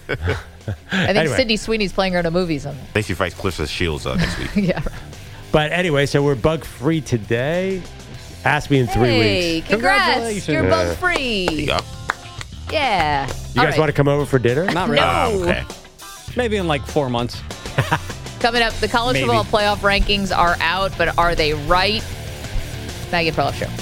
think Anyway. Sydney Sweeney's playing her in a movie something. I think she fights Clarissa Shields uh, next week. Yeah. But anyway, so we're bug free today. Ask me in three Hey, weeks. congrats. Congratulations. You're Yeah. bug free. Yeah. Yeah. You guys want to come over for dinner? Not really. Ah, No. okay. Maybe in like four months. Coming up, the college Maybe. football playoff rankings are out, but are they right? Maggie Perloff Show.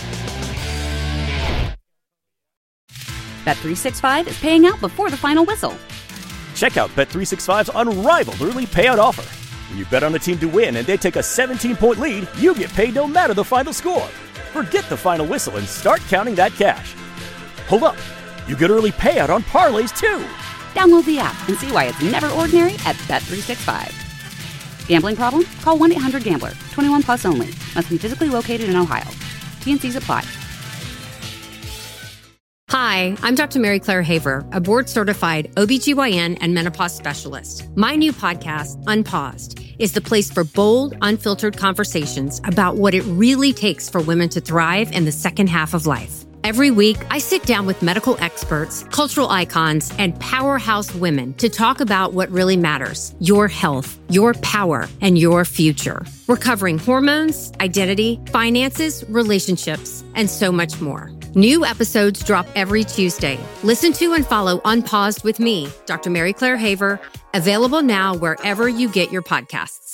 Bet three sixty-five is paying out before the final whistle. Check out Bet three sixty-five's unrivaled early payout offer. When you bet on a team to win and they take a seventeen-point lead, you get paid no matter the final score. Forget the final whistle and start counting that cash. Hold up. You get early payout on parlays, too. Download the app and see why it's never ordinary at Bet three sixty-five. Gambling problem? Call one eight hundred gambler. twenty-one plus only. Must be physically located in Ohio. T and Cs apply. Hi, I'm Doctor Mary Claire Haver, a board-certified O B G Y N and menopause specialist. My new podcast, Unpaused, is the place for bold, unfiltered conversations about what it really takes for women to thrive in the second half of life. Every week, I sit down with medical experts, cultural icons, and powerhouse women to talk about what really matters: your health, your power, and your future. We're covering hormones, identity, finances, relationships, and so much more. New episodes drop every Tuesday. Listen to and follow Unpaused with me, Doctor Mary Claire Haver, available now wherever you get your podcasts.